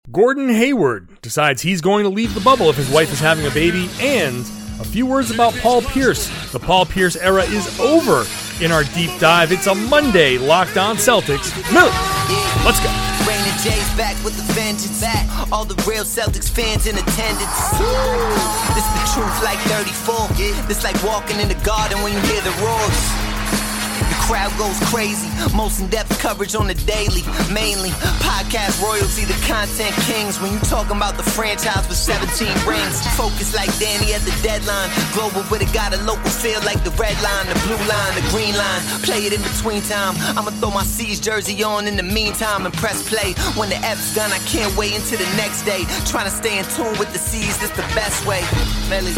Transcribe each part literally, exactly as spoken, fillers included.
Gordon Hayward decides he's going to leave the bubble if his wife is having a baby, and a few words about Paul Pierce. The Paul Pierce era is over in our deep dive. It's a Monday Locked On Celtics. Millie, let's go. Raymond J's back with the vengeance. Back. All the real Celtics fans in attendance. This the truth like thirty-four. This like walking in the garden when you hear the roars. The crowd goes crazy. Most in-depth coverage on the daily. Mainly podcast royalty, the content kings. When you talking about the franchise with seventeen rings. Focus like Danny at the deadline. Global, but it got a local feel like the red line, the blue line, the green line. Play it in between time. I'ma throw my C's jersey on in the meantime and press play. When the F's done, I can't wait until the next day. Trying to stay in tune with the C's, that's the best way. Melly.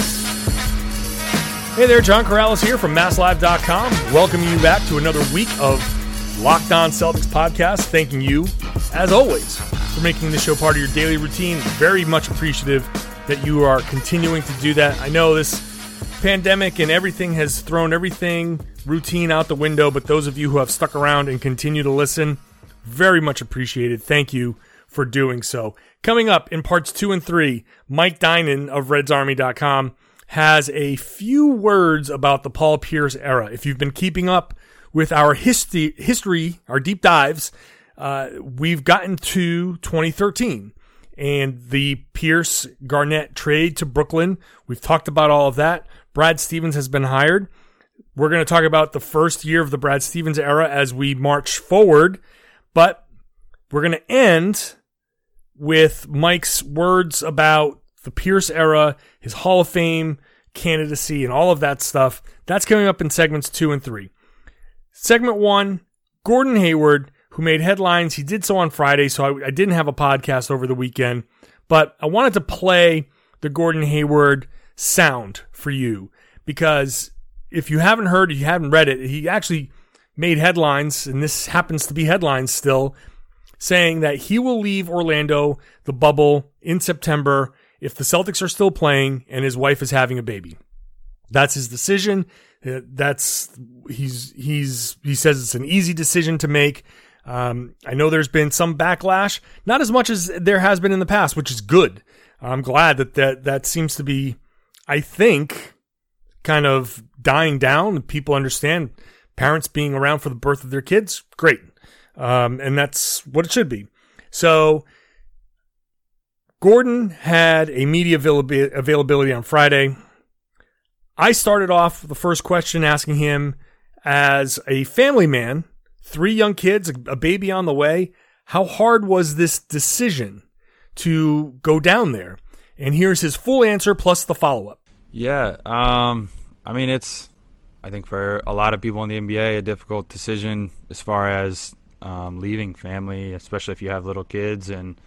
Hey there, John Corrales here from Mass Live dot com. Welcoming you back to another week of Locked On Celtics podcast. Thanking you, as always, for making this show part of your daily routine. Very much appreciative that you are continuing to do that. I know this pandemic and everything has thrown everything routine out the window, but those of you who have stuck around and continue to listen, very much appreciated. Thank you for doing so. Coming up in parts two and three, Mike Dinan of Reds Army dot com has a few words about the Paul Pierce era. If you've been keeping up with our history, history, our deep dives, uh, we've gotten to twenty thirteen and the Pierce Garnett trade to Brooklyn. We've talked about all of that. Brad Stevens has been hired. We're going to talk about the first year of the Brad Stevens era as we march forward, but we're going to end with Mike's words about the Pierce era, his Hall of Fame candidacy, and all of that stuff. That's coming up in segments two and three. Segment one, Gordon Hayward, who made headlines. He did so on Friday, so I, I didn't have a podcast over the weekend, but I wanted to play the Gordon Hayward sound for you, because if you haven't heard, if you haven't read it, he actually made headlines, and this happens to be headlines still, saying that he will leave Orlando, the bubble, in September if the Celtics are still playing and his wife is having a baby. That's his decision. That's he's he's he says it's an easy decision to make. Um, I know there's been some backlash, not as much as there has been in the past, which is good. I'm glad that that, that seems to be, I think, kind of dying down. People understand parents being around for the birth of their kids. Great. Um, and that's what it should be. So Gordon had a media availability on Friday. I started off the first question asking him, as a family man, three young kids, a baby on the way, how hard was this decision to go down there? And here's his full answer plus the follow-up. Yeah, um, I mean, it's, I think for a lot of people in the N B A, a difficult decision as far as um, leaving family, especially if you have little kids. And,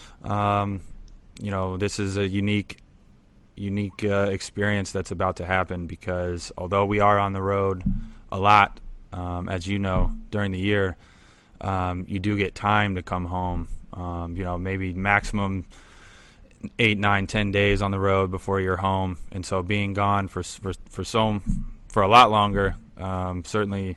um, you know, this is a unique unique uh, experience that's about to happen, because although we are on the road a lot, um, as you know, during the year, um, you do get time to come home. Um, you know, maybe maximum eight, nine, ten days on the road before you're home, and so being gone for for for so for a lot longer um, certainly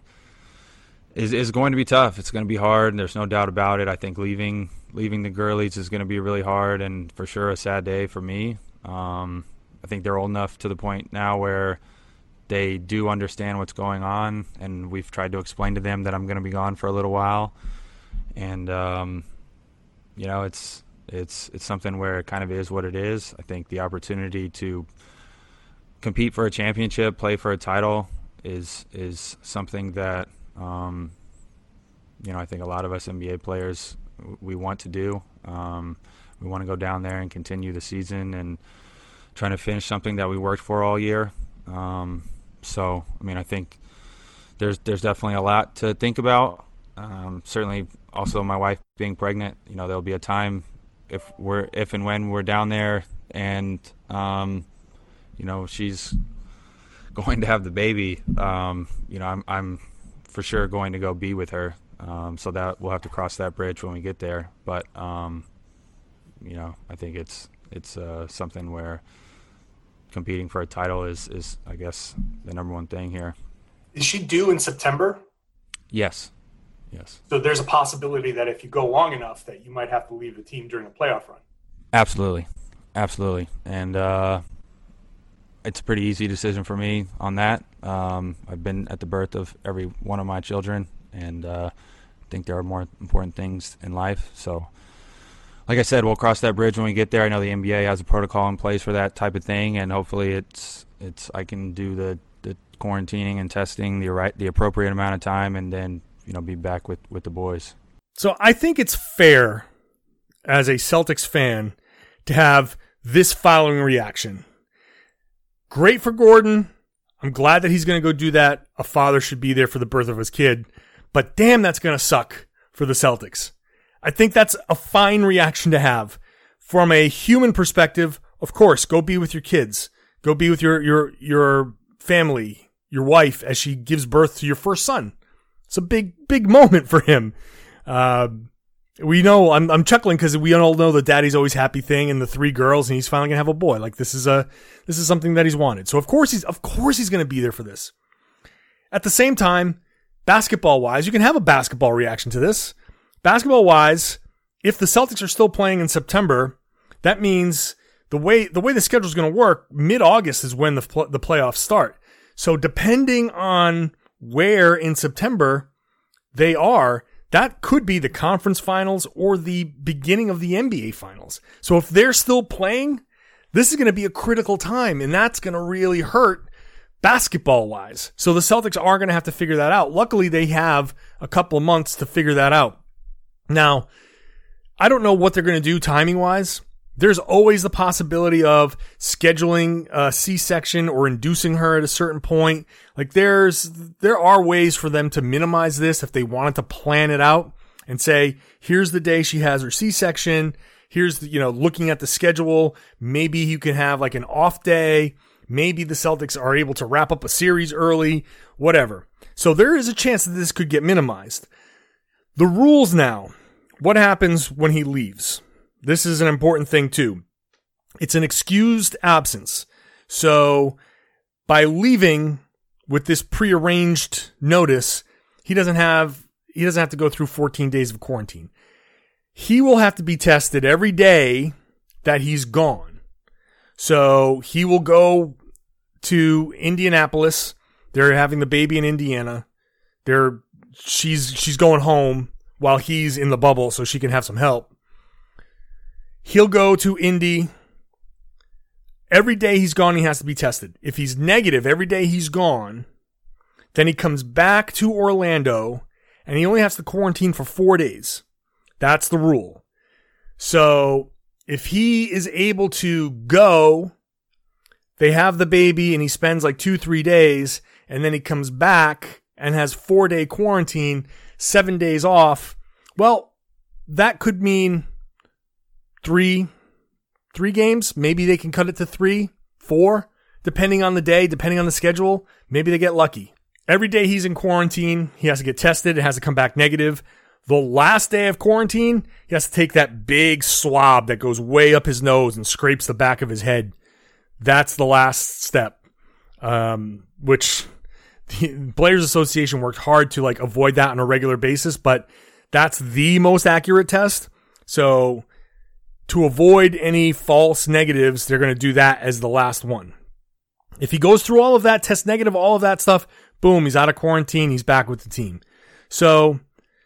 is is going to be tough. It's going to be hard. There's no doubt about it. I think leaving leaving the girlies is going to be really hard, and for sure a sad day for me. Um, I think they're old enough to the point now where they do understand what's going on, and we've tried to explain to them that I'm going to be gone for a little while. And, um, you know, it's it's it's something where it kind of is what it is. I think the opportunity to compete for a championship, play for a title, is is something that, um, you know, I think a lot of us N B A players, we want to do. Um, we want to go down there and continue the season and trying to finish something that we worked for all year. Um, so, I mean, I think there's there's definitely a lot to think about. Um, certainly, also my wife being pregnant, you know, there'll be a time if we're if and when we're down there, and um, you know, she's going to have the baby. Um, you know, I'm I'm for sure going to go be with her. Um, so that we'll have to cross that bridge when we get there. But um, you know, I think it's it's uh, something where competing for a title is, is, I guess, the number one thing here. Is she due in September? Yes. Yes. So there's a possibility that if you go long enough that you might have to leave the team during a playoff run. Absolutely. Absolutely. And uh, it's a pretty easy decision for me on that. Um, I've been at the birth of every one of my children, and uh, I think there are more important things in life. So, like I said, we'll cross that bridge when we get there. I know the N B A has a protocol in place for that type of thing, and hopefully it's it's I can do the, the quarantining and testing the right the appropriate amount of time, and then you know be back with, with the boys. So I think it's fair as a Celtics fan to have this following reaction. Great for Gordon. I'm glad that he's going to go do that. A father should be there for the birth of his kid. But damn, that's going to suck for the Celtics. I think that's a fine reaction to have. From a human perspective, of course, go be with your kids. Go be with your your your family, your wife, as she gives birth to your first son. It's a big, big moment for him. Uh, we know, I'm I'm chuckling because we all know the daddy's always happy thing and the three girls, and he's finally gonna have a boy. Like this is a this is something that he's wanted. So of course he's of course he's gonna be there for this. At the same time, basketball wise, you can have a basketball reaction to this. Basketball wise, if the Celtics are still playing in September, that means the way the way the schedule is going to work, mid-August is when the the playoffs start. So depending on where in September they are, that could be the conference finals or the beginning of the N B A finals. So if they're still playing, this is going to be a critical time, and that's going to really hurt basketball-wise. So the Celtics are going to have to figure that out. Luckily, they have a couple of months to figure that out. Now, I don't know what they're going to do timing-wise. There's always the possibility of scheduling a C-section or inducing her at a certain point. Like there's, there are ways for them to minimize this if they wanted to plan it out and say, here's the day she has her C-section. Here's the, you know, looking at the schedule. Maybe you can have like an off day. Maybe the Celtics are able to wrap up a series early, whatever. So there is a chance that this could get minimized. The rules now, what happens when he leaves? This is an important thing too. It's an excused absence. So by leaving with this prearranged notice, he doesn't have he doesn't have to go through fourteen days of quarantine. He will have to be tested every day that he's gone. So he will go to Indianapolis. They're having the baby in Indiana. They're she's she's going home while he's in the bubble so she can have some help. He'll go to Indy. Every day he's gone, he has to be tested. If he's negative every day he's gone, then he comes back to Orlando, and he only has to quarantine for four days. That's the rule. So if he is able to go, they have the baby, and he spends like two, three days, and then he comes back and has four-day quarantine, seven days off. Well, that could mean Three, three games. Maybe they can cut it to three, four, depending on the day, depending on the schedule. Maybe they get lucky. Every day he's in quarantine, he has to get tested. It has to come back negative. The last day of quarantine, he has to take that big swab that goes way up his nose and scrapes the back of his head. That's the last step, um, which the Players Association worked hard to like avoid that on a regular basis, but that's the most accurate test. So to avoid any false negatives, they're going to do that as the last one. If he goes through all of that, test negative, all of that stuff, boom, he's out of quarantine, he's back with the team. So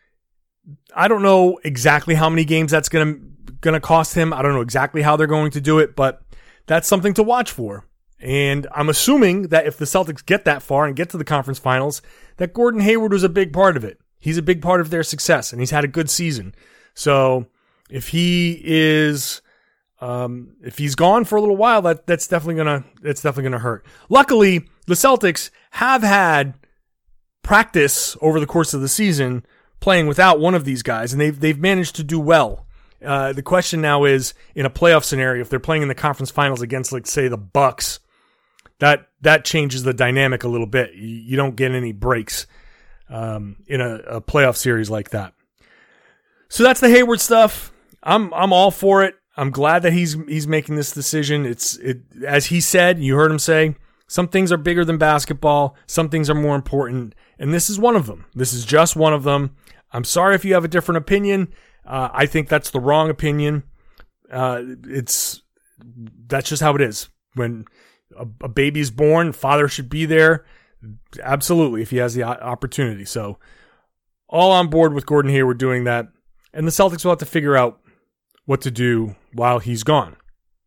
I don't know exactly how many games that's going to going to cost him. I don't know exactly how they're going to do it, but that's something to watch for. And I'm assuming that if the Celtics get that far and get to the conference finals, that Gordon Hayward was a big part of it. He's a big part of their success, and he's had a good season. So if he is, um, if he's gone for a little while, that that's definitely gonna that's definitely gonna hurt. Luckily, the Celtics have had practice over the course of the season playing without one of these guys, and they've they've managed to do well. Uh, the question now is, in a playoff scenario, if they're playing in the conference finals against, like, say, the Bucks, that that changes the dynamic a little bit. You, you don't get any breaks um, in a, a playoff series like that. So that's the Hayward stuff. I'm I'm all for it. I'm glad that he's he's making this decision. It's it as he said, you heard him say, some things are bigger than basketball, some things are more important, and this is one of them. This is just one of them. I'm sorry if you have a different opinion. Uh, I think that's the wrong opinion. Uh, it's that's just how it is. When a, a baby's born, father should be there. Absolutely, if he has the opportunity. So, all on board with Gordon Hayward doing that. And the Celtics will have to figure out what to do while he's gone.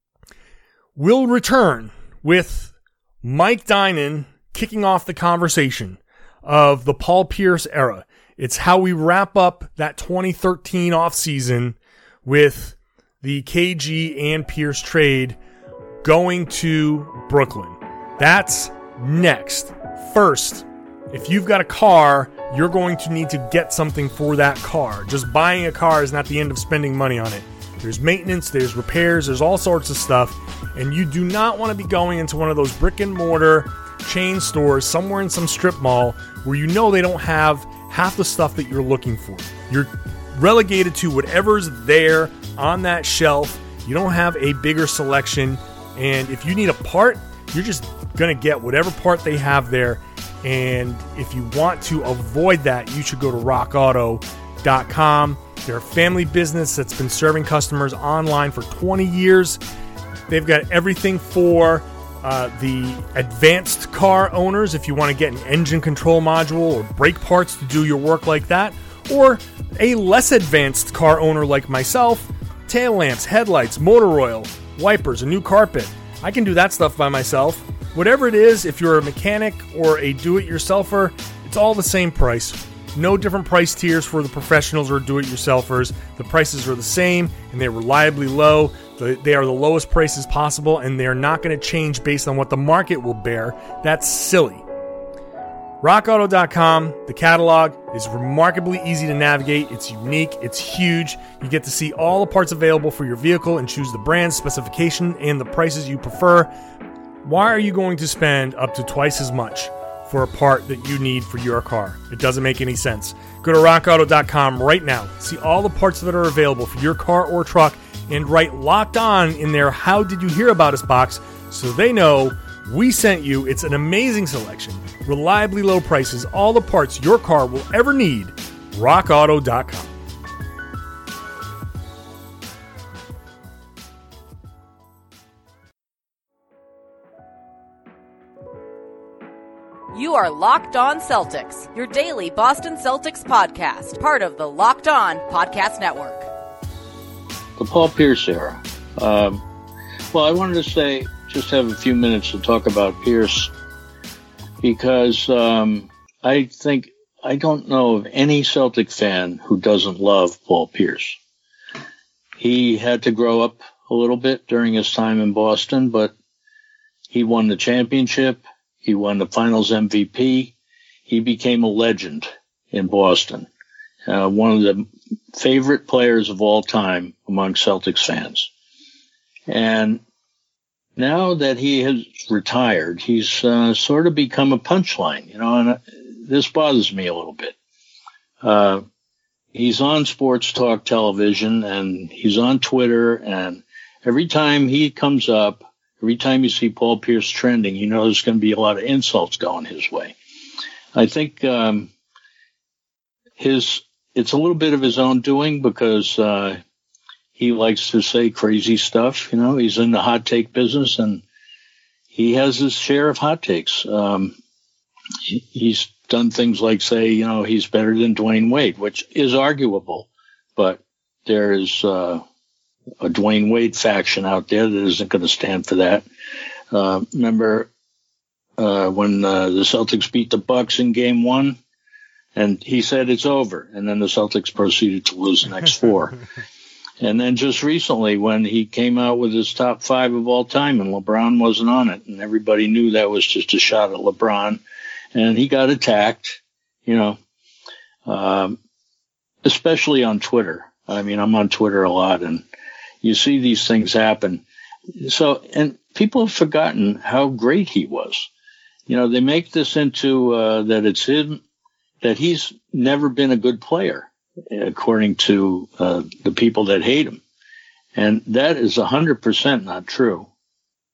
We'll return with Mike Dinan kicking off the conversation of the Paul Pierce era. It's how we wrap up that twenty thirteen offseason with the K G and Pierce trade going to Brooklyn. That's next. First, if you've got a car, you're going to need to get something for that car. Just buying a car is not the end of spending money on it. There's maintenance, there's repairs, there's all sorts of stuff, and you do not want to be going into one of those brick and mortar chain stores somewhere in some strip mall where you know they don't have half the stuff that you're looking for. You're relegated to whatever's there on that shelf. You don't have a bigger selection, and if you need a part, you're just going to get whatever part they have there. And if you want to avoid that, you should go to rock auto dot com. They're a family business that's been serving customers online for twenty years. They've got everything for uh, the advanced car owners if you want to get an engine control module or brake parts to do your work like that, or a less advanced car owner like myself, tail lamps, headlights, motor oil, wipers, a new carpet. I can do that stuff by myself. Whatever it is, if you're a mechanic or a do-it-yourselfer, it's all the same price. No different price tiers for the professionals or do-it-yourselfers. The prices are the same, and they're reliably low. They are the lowest prices possible, and they're not going to change based on what the market will bear. That's silly. rock auto dot com, the catalog is remarkably easy to navigate. It's unique. It's huge. You get to see all the parts available for your vehicle and choose the brand, specification, and the prices you prefer. Why are you going to spend up to twice as much for a part that you need for your car? It doesn't make any sense. Go to rock auto dot com right now. See all the parts that are available for your car or truck, and write Locked On in their How Did You Hear About Us box so they know we sent you. It's an amazing selection, reliably low prices, all the parts your car will ever need. rock auto dot com. You are Locked On Celtics, your daily Boston Celtics podcast, part of the Locked On Podcast Network. The Paul Pierce era. Um, well, I wanted to say, just have a few minutes to talk about Pierce, because um, I think, I don't know of any Celtic fan who doesn't love Paul Pierce. He had to grow up a little bit during his time in Boston, but he won the championship. He won the Finals M V P. He became a legend in Boston. Uh, one of the favorite players of all time among Celtics fans. And now that he has retired, he's uh, sort of become a punchline, you know, and uh, this bothers me a little bit. Uh, he's on sports talk television, and he's on Twitter, and every time he comes up, every time you see Paul Pierce trending, you know there's going to be a lot of insults going his way. I think um, his it's a little bit of his own doing, because uh, he likes to say crazy stuff. You know, he's in the hot take business, and he has his share of hot takes. Um, he, he's done things like say, you know, he's better than Dwayne Wade, which is arguable, but there is uh, a Dwayne Wade faction out there that isn't going to stand for that. Uh, remember uh, when uh, the Celtics beat the Bucks in Game One, and he said it's over, and then the Celtics proceeded to lose the next four. And then just recently, when he came out with his top five of all time, and LeBron wasn't on it, and everybody knew that was just a shot at LeBron, and he got attacked, you know, um, especially on Twitter. I mean, I'm on Twitter a lot, and you see these things happen. So, and people have forgotten how great he was. You know, they make this into uh, that it's him, that he's never been a good player, according to uh, the people that hate him. And that is one hundred percent not true.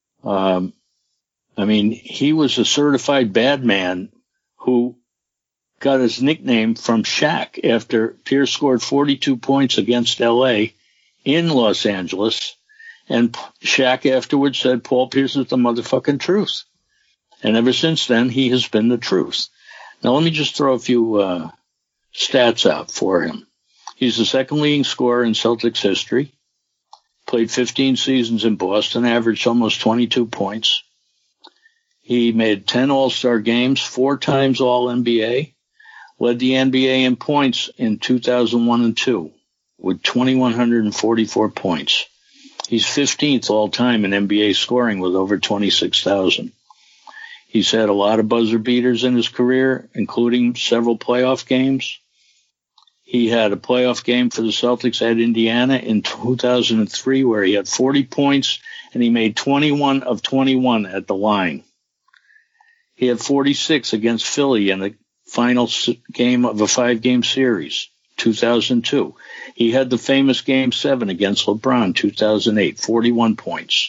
Um, I mean, he was a certified bad man who got his nickname from Shaq after Pierce scored forty-two points against L A in Los Angeles. And Shaq afterwards said, Paul Pierce is the motherfucking truth. And ever since then, he has been the truth. Now, let me just throw a few uh, stats out for him. He's the second leading scorer in Celtics history. Played fifteen seasons in Boston, averaged almost twenty-two points. He made ten All-Star games, four times All-N B A. Led the N B A in points in two thousand one and two with two thousand one hundred forty-four points. He's fifteenth all-time in N B A scoring with over twenty-six thousand. He's had a lot of buzzer beaters in his career, including several playoff games. He had a playoff game for the Celtics at Indiana in two thousand three where he had forty points and he made twenty-one of twenty-one at the line. He had forty-six against Philly in the final game of a five-game series, two thousand two. He had the famous Game seven against LeBron, two thousand eight, forty-one points.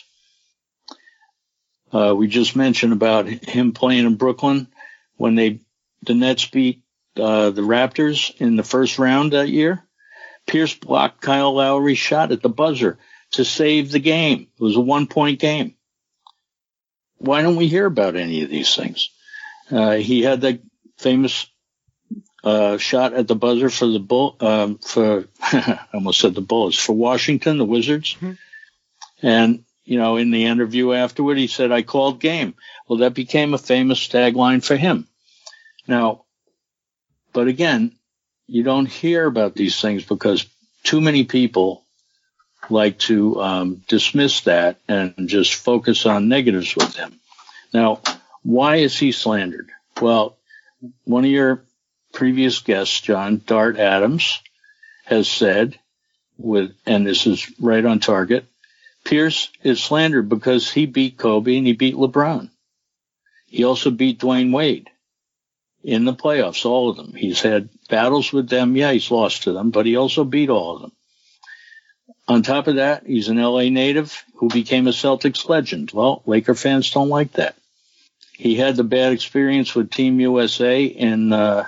Uh, we just mentioned about him playing in Brooklyn when they the Nets beat uh, the Raptors in the first round that year. Pierce blocked Kyle Lowry's shot at the buzzer to save the game. It was a one-point game. Why don't we hear about any of these things? Uh, he had that famous uh, shot at the buzzer for the bull um, for I almost said the Bullets for Washington, the Wizards, mm-hmm. and. You know, in the interview afterward, he said, I called game. Well, that became a famous tagline for him. Now, but again, you don't hear about these things because too many people like to um, dismiss that and just focus on negatives with him. Now, why is he slandered? Well, one of your previous guests, John Dart Adams, has said, with, and this is right on target, Pierce is slandered because he beat Kobe and he beat LeBron. He also beat Dwayne Wade in the playoffs, all of them. He's had battles with them. Yeah, he's lost to them, but he also beat all of them. On top of that, he's an L A native who became a Celtics legend. Well, Laker fans don't like that. He had the bad experience with Team U S A in uh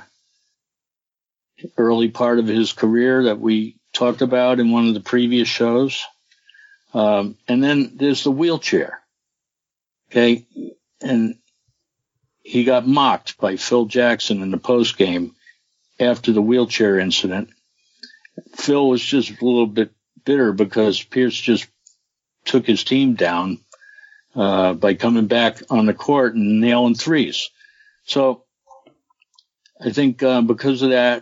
early part of his career that we talked about in one of the previous shows. Um, and then there's the wheelchair. Okay. And he got mocked by Phil Jackson in the post game after the wheelchair incident. Phil was just a little bit bitter because Pierce just took his team down, uh, by coming back on the court and nailing threes. So I think, uh, because of that,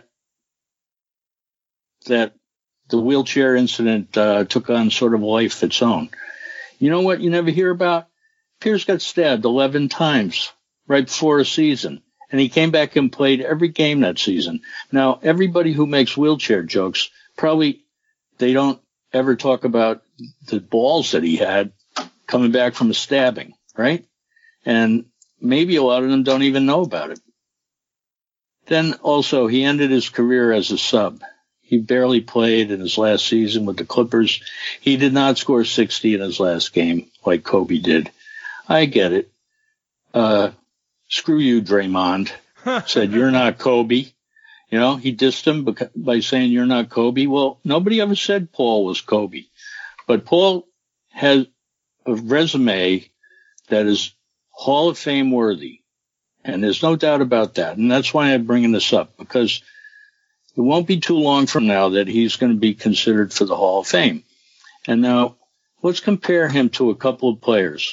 that, the wheelchair incident uh, took on sort of life of its own. You know what you never hear about? Pierce got stabbed eleven times right before a season, and he came back and played every game that season. Now, everybody who makes wheelchair jokes, probably they don't ever talk about the balls that he had coming back from a stabbing, right? And maybe a lot of them don't even know about it. Then also, he ended his career as a sub. He barely played in his last season with the Clippers. He did not score sixty in his last game like Kobe did. I get it. Uh, screw you, Draymond. Said, you're not Kobe. You know, he dissed him by saying you're not Kobe. Well, nobody ever said Paul was Kobe. But Paul has a resume that is Hall of Fame worthy. And there's no doubt about that. And that's why I'm bringing this up, because it won't be too long from now that he's going to be considered for the Hall of Fame. And now let's compare him to a couple of players.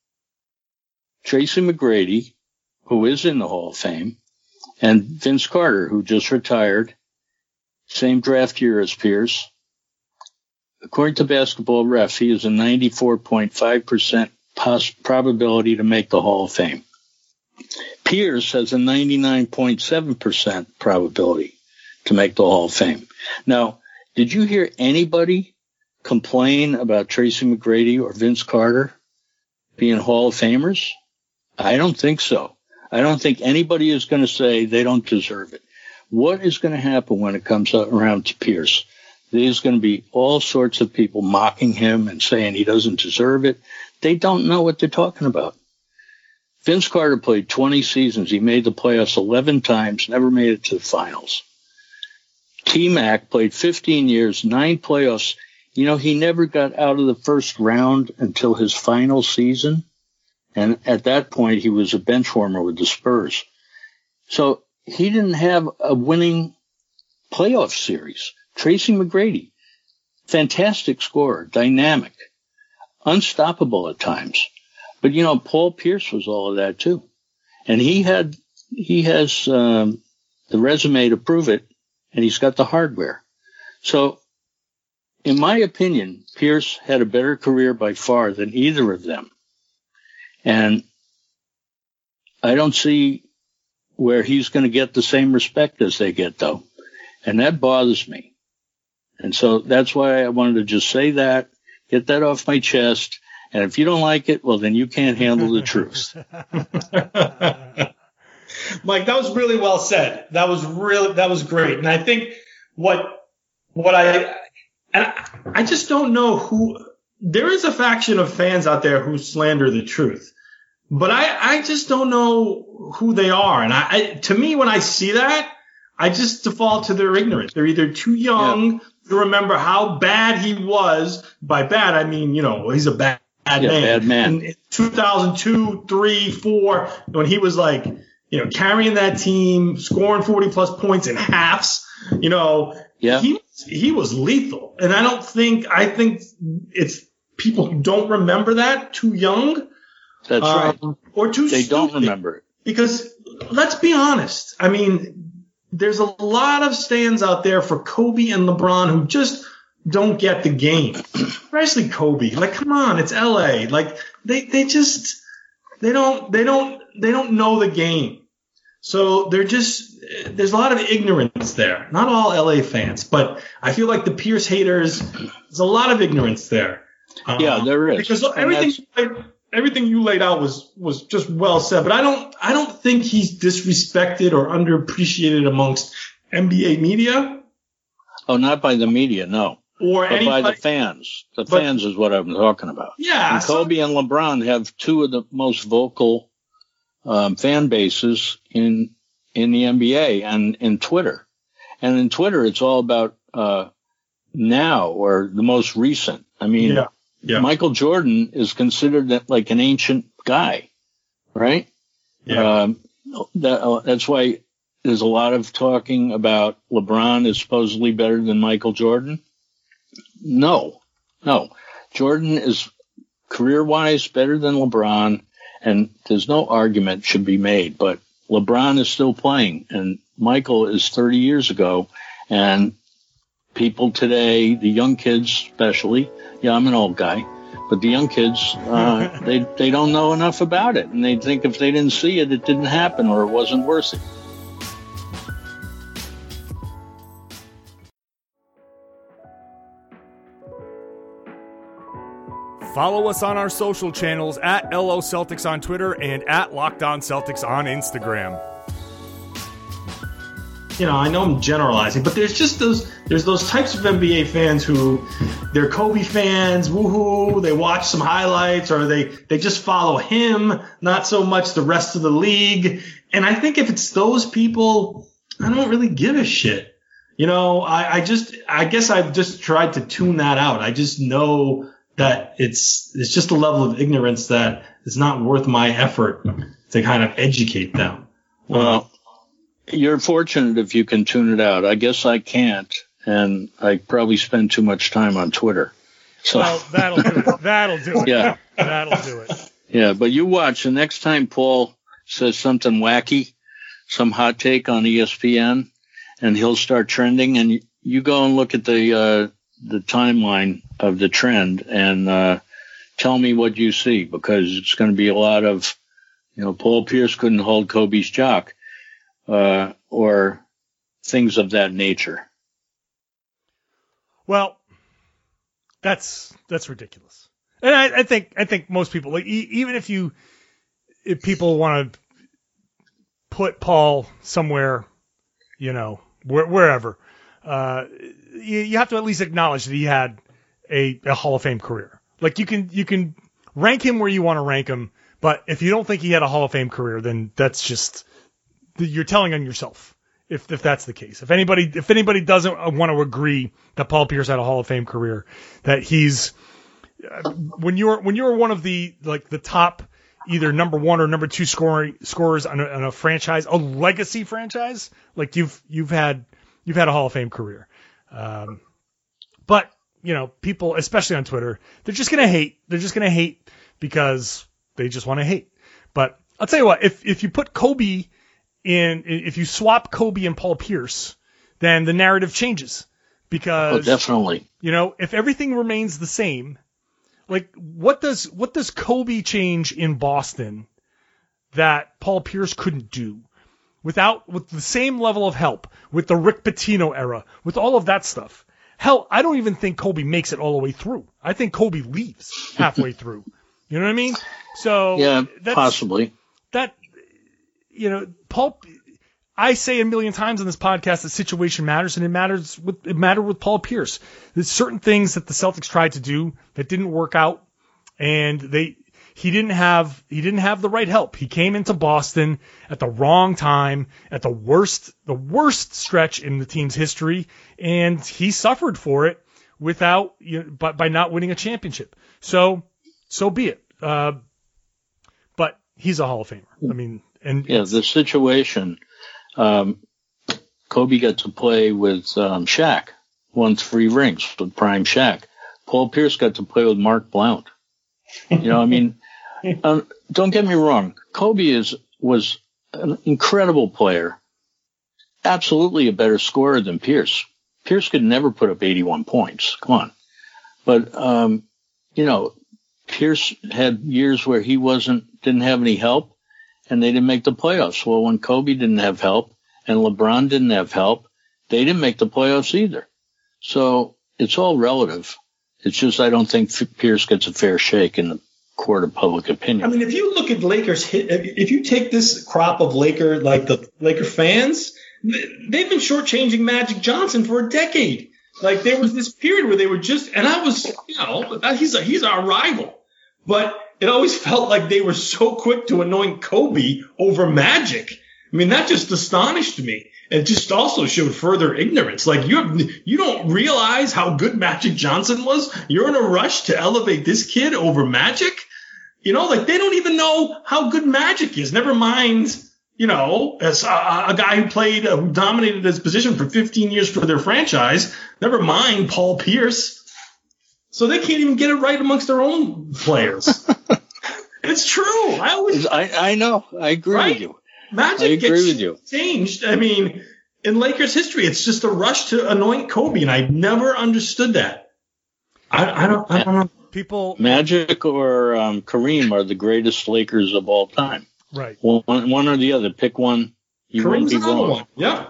Tracy McGrady, who is in the Hall of Fame, and Vince Carter, who just retired, same draft year as Pierce. According to Basketball Ref, he is a ninety-four point five percent poss- probability to make the Hall of Fame. Pierce has a ninety-nine point seven percent probability to make the Hall of Fame. Now, did you hear anybody complain about Tracy McGrady or Vince Carter being Hall of Famers? I don't think so. I don't think anybody is going to say they don't deserve it. What is going to happen when it comes around to Pierce? There's going to be all sorts of people mocking him and saying he doesn't deserve it. They don't know what they're talking about. Vince Carter played twenty seasons. He made the playoffs eleven times, never made it to the finals. T-Mac played fifteen years, nine playoffs. You know, he never got out of the first round until his final season. And at that point, he was a bench warmer with the Spurs. So he didn't have a winning playoff series. Tracy McGrady, fantastic scorer, dynamic, unstoppable at times. But, you know, Paul Pierce was all of that, too. And he had, he has um, the resume to prove it, and he's got the hardware. So, in my opinion, Pierce had a better career by far than either of them. And I don't see where he's going to get the same respect as they get, though. And that bothers me. And so that's why I wanted to just say that, get that off my chest. And if you don't like it, well, then you can't handle the truth. Mike, that was really well said. That was really, that was great. And I think what, what I, and I, I just don't know who, there is a faction of fans out there who slander the truth, but I, I just don't know who they are. And I, I, to me, when I see that, I just default to their ignorance. They're either too young yeah. to remember how bad he was. By bad, I mean, you know, he's a bad, bad yeah, man. Bad man. In two thousand two, three, four, when he was like, you know, carrying that team, scoring forty plus points in halves, you know, yeah. he, he was lethal. And I don't think, I think it's people who don't remember that, too young. That's uh, right. Or too They stupid. don't remember it. Because let's be honest. I mean, there's a lot of stands out there for Kobe and LeBron who just don't get the game. Especially Kobe. Like, come on, it's L A. Like, they, they just, they don't, they don't, they don't know the game. So they're just, there's a lot of ignorance there. Not all L A fans, but I feel like the Pierce haters, there's a lot of ignorance there. Yeah, um, there is. Because everything, everything you laid out was, was just well said, but I don't, I don't think he's disrespected or underappreciated amongst N B A media. Oh, not by the media, no. Or but anybody, by the fans. The but, fans is what I'm talking about. Yeah. And Kobe so, and LeBron have two of the most vocal um, fan bases in in the N B A and in Twitter. And in Twitter, it's all about uh, now or the most recent. I mean, yeah, yeah. Michael Jordan is considered like an ancient guy, right? Yeah. Um, that, uh, that's why there's a lot of talking about LeBron is supposedly better than Michael Jordan. No, no. Jordan is career-wise better than LeBron, and there's no argument should be made. But LeBron is still playing, and Michael is thirty years ago, and people today, the young kids especially, yeah, I'm an old guy, but the young kids, uh, they they don't know enough about it, and they think if they didn't see it, it didn't happen or it wasn't worth it. Follow us on our social channels at L O Celtics on Twitter and at Locked On Celtics on Instagram. You know, I know I'm generalizing, but there's just those, there's those types of N B A fans who they're Kobe fans, woohoo, they watch some highlights or they, they just follow him, not so much the rest of the league. And I think if it's those people, I don't really give a shit. You know, I, I just, I guess I've just tried to tune that out. I just know that it's, it's just a level of ignorance that is not worth my effort to kind of educate them. Well, you're fortunate if you can tune it out. I guess I can't, and I probably spend too much time on Twitter. So well, that'll do it. That'll do it. Yeah. That'll do it. Yeah, but you watch the next time Paul says something wacky, some hot take on E S P N, and he'll start trending, and you go and look at the uh, the timeline of the trend and uh, tell me what you see, because it's going to be a lot of, you know, Paul Pierce couldn't hold Kobe's jock. Uh, or things of that nature. Well, that's that's ridiculous, and I, I think I think most people, like, e- even if you if people want to put Paul somewhere, you know, wh- wherever, uh, you, you have to at least acknowledge that he had a, a Hall of Fame career. Like, you can you can rank him where you want to rank him, But if you don't think he had a Hall of Fame career, then that's just you're telling on yourself. If if that's the case, if anybody if anybody doesn't want to agree that Paul Pierce had a Hall of Fame career, that he's uh, when you're when you're one of the like the top either number one or number two scoring scorers on a, on a franchise, a legacy franchise, like you've you've had you've had a Hall of Fame career. Um, but you know, people, especially on Twitter, they're just gonna hate. They're just gonna hate because they just want to hate. But I'll tell you what, if if you put Kobe in, if you swap Kobe and Paul Pierce, then the narrative changes because oh, definitely, you know, if everything remains the same, like what does what does Kobe change in Boston that Paul Pierce couldn't do without with the same level of help, with the Rick Pitino era, with all of that stuff? Hell, I don't even think Kobe makes it all the way through. I think Kobe leaves halfway through. You know what I mean? So yeah, that's, possibly that. You know, Paul. I say a million times on this podcast that situation matters, and it matters with it mattered with Paul Pierce. There's certain things that the Celtics tried to do that didn't work out, and they he didn't have he didn't have the right help. He came into Boston at the wrong time, at the worst the worst stretch in the team's history, and he suffered for it without you know, by, by not winning a championship. So so be it. Uh, but he's a Hall of Famer. I mean. And yeah, the situation, um, Kobe got to play with um, Shaq, won three rings with prime Shaq. Paul Pierce got to play with Mark Blount. You know, I mean, um, don't get me wrong. Kobe is was an incredible player, absolutely a better scorer than Pierce. Pierce could never put up eighty-one points. Come on. But, um, you know, Pierce had years where he wasn't, didn't have any help. And they didn't make the playoffs. Well, when Kobe didn't have help and LeBron didn't have help, they didn't make the playoffs either. So it's all relative. It's just I don't think Pierce gets a fair shake in the court of public opinion. I mean, if you look at Lakers, if you take this crop of Laker, like the Laker fans, they've been shortchanging Magic Johnson for a decade. Like there was this period where they were just, and I was, you know, he's a, he's our rival, but it always felt like they were so quick to anoint Kobe over Magic. I mean, that just astonished me. It just also showed further ignorance. Like you have, you don't realize how good Magic Johnson was. You're in a rush to elevate this kid over Magic. You know, like they don't even know how good Magic is. Never mind, you know, as a, a guy who played, uh, who dominated his position for fifteen years for their franchise. Never mind Paul Pierce. So they can't even get it right amongst their own players. It's true. I always, I, I know. I agree right? with you. Magic I agree gets with you. changed. I mean, in Lakers history, it's just a rush to anoint Kobe, and I never understood that. I, I don't. I don't know. People, Magic or um, Kareem are the greatest Lakers of all time. right? One, one or the other. Pick one. You wouldn't Kareem's be another wrong. one. Yeah.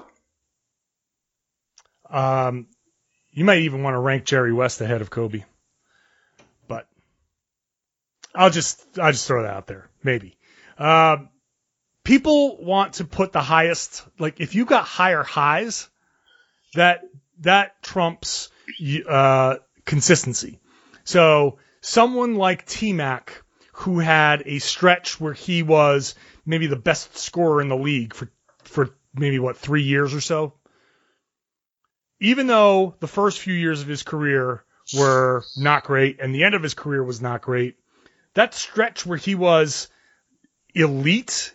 Um, you might even want to rank Jerry West ahead of Kobe, but I'll just I'll just throw that out there. Maybe. Um, people want to put the highest, like if you got higher highs, that that trumps uh, consistency. So someone like T-Mac, who had a stretch where he was maybe the best scorer in the league for for maybe what three years or so. Even though the first few years of his career were not great and the end of his career was not great, that stretch where he was elite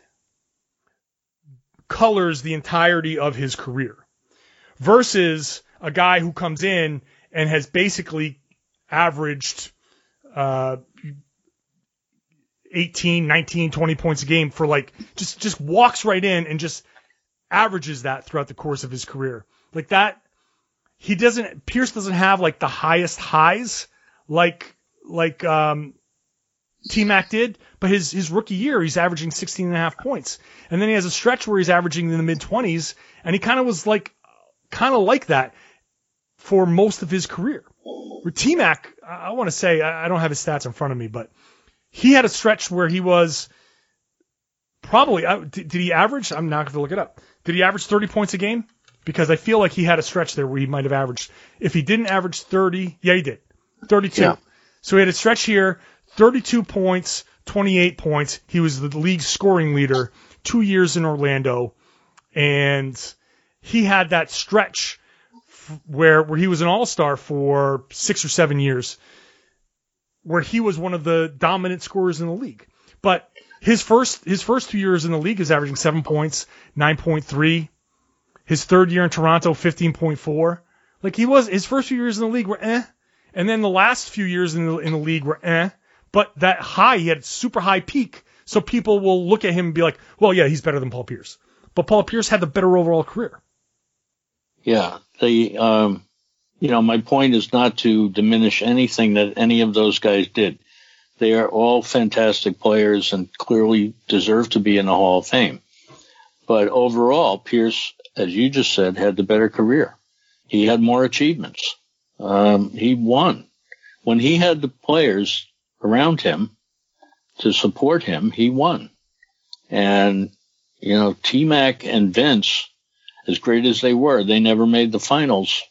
colors the entirety of his career versus a guy who comes in and has basically averaged uh, eighteen, nineteen, twenty points a game for like just, just walks right in and just averages that throughout the course of his career. Like that, he doesn't, Pierce doesn't have like the highest highs like, like, um, T-Mac did, but his, his rookie year, he's averaging sixteen and a half points. And then he has a stretch where he's averaging in the mid twenties, and he kind of was like, kind of like that for most of his career. Where T-Mac, I, I want to say, I, I don't have his stats in front of me, but he had a stretch where he was probably, uh, did, did he average? I'm not going to look it up. Did he average thirty points a game? Because I feel like he had a stretch there where he might have averaged, if he didn't average thirty, yeah, he did, thirty-two. Yeah. So he had a stretch here, thirty-two points, twenty-eight points. He was the league scoring leader two years in Orlando, and he had that stretch where where he was an all-star for six or seven years, where he was one of the dominant scorers in the league. But his first his first two years in the league is averaging seven points, nine point three. His third year in Toronto, fifteen point four. Like he was, his first few years in the league were eh, and then the last few years in the in the league were eh. But that high, he had a super high peak, so people will look at him and be like, well, yeah, he's better than Paul Pierce. But Paul Pierce had the better overall career. Yeah, the um, you know, my point is not to diminish anything that any of those guys did. They are all fantastic players and clearly deserve to be in the Hall of Fame. But overall, Pierce, as you just said, had the better career. He had more achievements. Um, he won. When he had the players around him to support him, he won. And, you know, T-Mac and Vince, as great as they were, they never made the finals.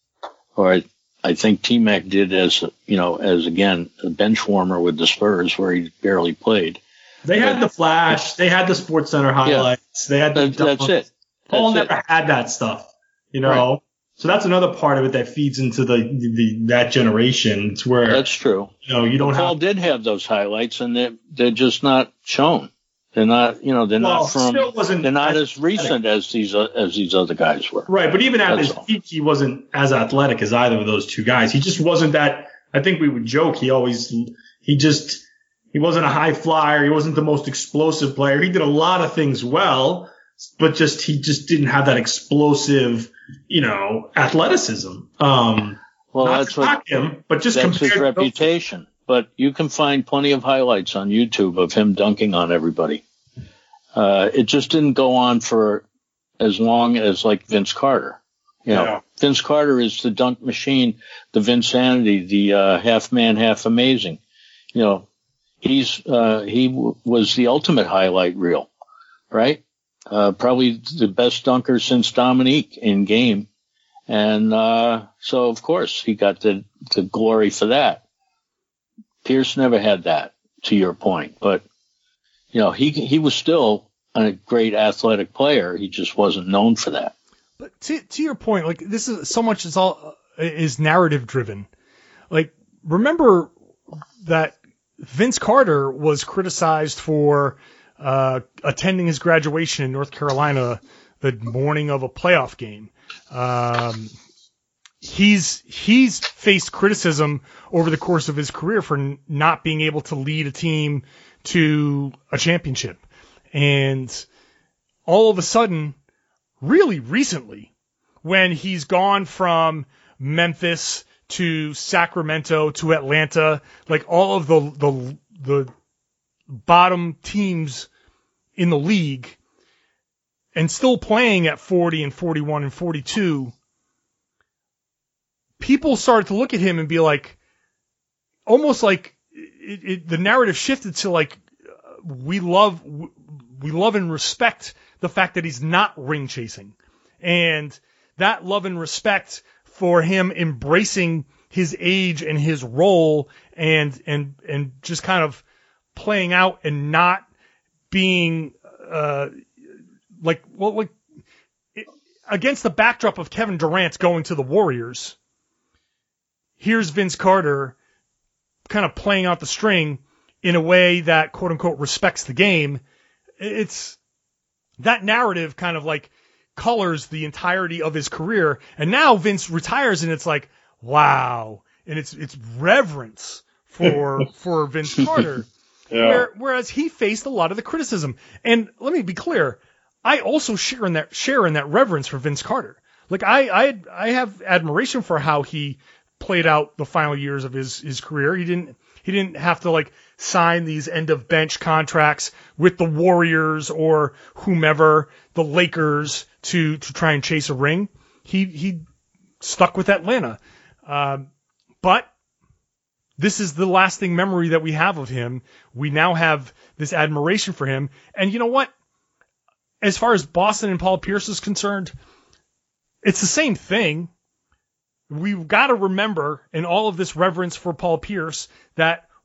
Or I, I think T-Mac did as, you know, as, again, a bench warmer with the Spurs where he barely played. They had but, the flash. They had the Sports Center highlights. Yeah, they had the that, That's it. Paul that's never it. had that stuff, you know? Right. So that's another part of it that feeds into the, the that generation. It's where that's true. You know, you don't Paul have. did have those highlights, and they're they're just not shown. They're not, you know, they're well, not from. Still wasn't they're not as as recent as these uh, as these other guys were. Right, but even at that's his all. peak, he wasn't as athletic as either of those two guys. He just wasn't that. I think we would joke. He always he just he wasn't a high flyer. He wasn't the most explosive player. He did a lot of things well, but just he just didn't have that explosive, you know, athleticism. Um, well, not that's to what knock him, but just that's his compared to those- reputation. But you can find plenty of highlights on YouTube of him dunking on everybody. Uh, it just didn't go on for as long as like Vince Carter. You know, Yeah. Vince Carter is the dunk machine, the Vinsanity, the uh, half man, half amazing. You know, he's uh, he w- was the ultimate highlight reel, right? Uh, probably the best dunker since Dominique in game. And, uh, so of course he got the, the glory for that. Pierce never had that, to your point, but, you know, he, he was still a great athletic player. He just wasn't known for that. But to, to your point, like this is so much is all is narrative driven. Like, remember that Vince Carter was criticized for, uh, attending his graduation in North Carolina the morning of a playoff game. Um, he's, he's faced criticism over the course of his career for n- not being able to lead a team to a championship. And all of a sudden, really recently, when he's gone from Memphis to Sacramento to Atlanta, like all of the, the, the bottom teams in the league, and still playing at forty and forty-one and forty-two, people started to look at him and be like, almost like it, it, the narrative shifted to like, we love, we love and respect the fact that he's not ring chasing, and that love and respect for him embracing his age and his role and, and, and just kind of playing out and not being, uh, like, well, like it, against the backdrop of Kevin Durant going to the Warriors, here's Vince Carter kind of playing out the string in a way that quote unquote respects the game. It's that narrative kind of like colors the entirety of his career. And now Vince retires and it's like, wow. And it's, it's reverence for, for Vince Carter. Yeah. Where, whereas he faced a lot of the criticism. And let me be clear. I also share in that, share in that reverence for Vince Carter. Like I, I, I have admiration for how he played out the final years of his, his career. He didn't, he didn't have to like sign these end of bench contracts with the Warriors or whomever, the Lakers to, to try and chase a ring. He, he stuck with Atlanta. Um, but this is the lasting memory that we have of him. We now have this admiration for him. And you know what? As far as Boston and Paul Pierce is concerned, it's the same thing. We've got to remember in all of this reverence for Paul Pierce that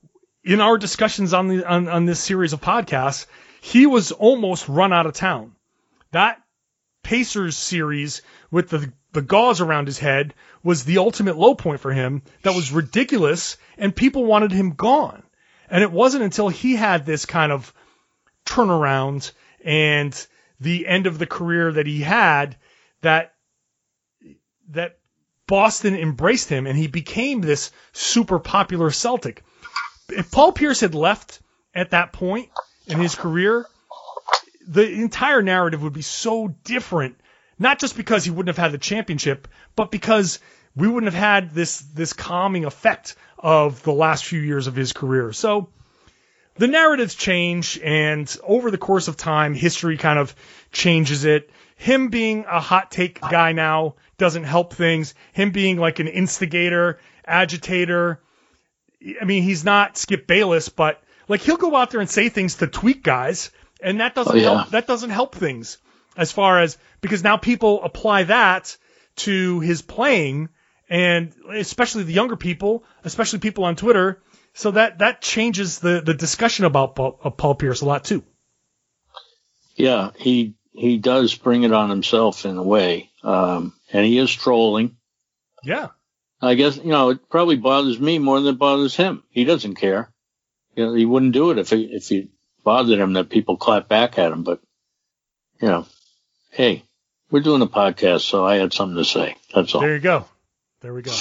in our discussions on the on, on this series of podcasts, he was almost run out of town. That Pacers series with the the gauze around his head was the ultimate low point for him. That was ridiculous, and people wanted him gone. And it wasn't until he had this kind of turnaround and the end of the career that he had that that Boston embraced him, and he became this super popular Celtic. If Paul Pierce had left at that point in his career, the entire narrative would be so different, not just because he wouldn't have had the championship, but because we wouldn't have had this, this calming effect of the last few years of his career. So the narratives change, and over the course of time, history kind of changes it. Him being a hot take guy now doesn't help things. Him being like an instigator, agitator. I mean, he's not Skip Bayless, but like he'll go out there and say things to tweak guys, and that doesn't oh, yeah. help. That doesn't help things as far as because now people apply that to his playing, and especially the younger people, especially people on Twitter. So that that changes the the discussion about Paul, uh, Paul Pierce a lot too. Yeah, he he does bring it on himself in a way, um, and he is trolling. Yeah. I guess, you know, it probably bothers me more than it bothers him. He doesn't care. You know, he wouldn't do it if he, if it bothered him that people clap back at him. But, you know, hey, we're doing a podcast, so I had something to say. That's all. There you go. There we go.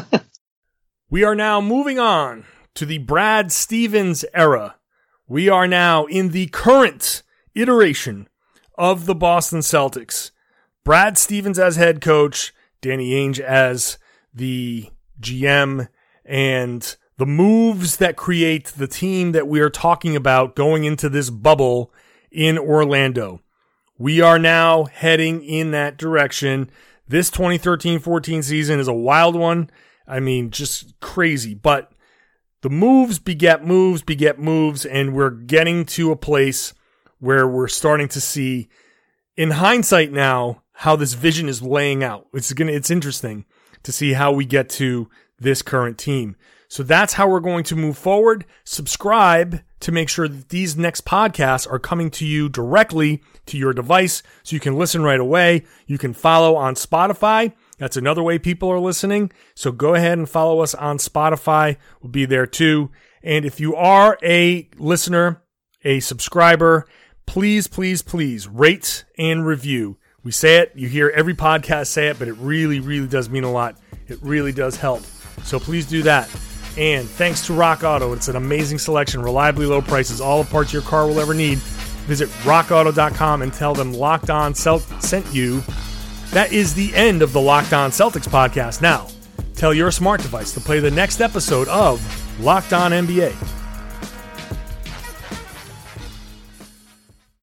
We are now moving on to the Brad Stevens era. We are now in the current iteration of the Boston Celtics. Brad Stevens as head coach, Danny Ainge as the G M, and the moves that create the team that we are talking about going into this bubble in Orlando. We are now heading in that direction. This twenty thirteen fourteen season is a wild one. I mean, just crazy. But the moves beget moves, beget moves, and we're getting to a place where we're starting to see, in hindsight now, how this vision is laying out. It's gonna, it's interesting to see how we get to this current team. So that's how we're going to move forward. Subscribe to make sure that these next podcasts are coming to you directly to your device so you can listen right away. You can follow on Spotify. That's another way people are listening. So go ahead and follow us on Spotify. We'll be there too. And if you are a listener, a subscriber, please, please, please rate and review. We say it, you hear every podcast say it, but it really, really does mean a lot. It really does help. So please do that. And thanks to Rock Auto. It's an amazing selection, reliably low prices, all the parts your car will ever need. Visit rock auto dot com and tell them Locked On Celt sent you. That is the end of the Locked On Celtics podcast. Now, tell your smart device to play the next episode of Locked On N B A.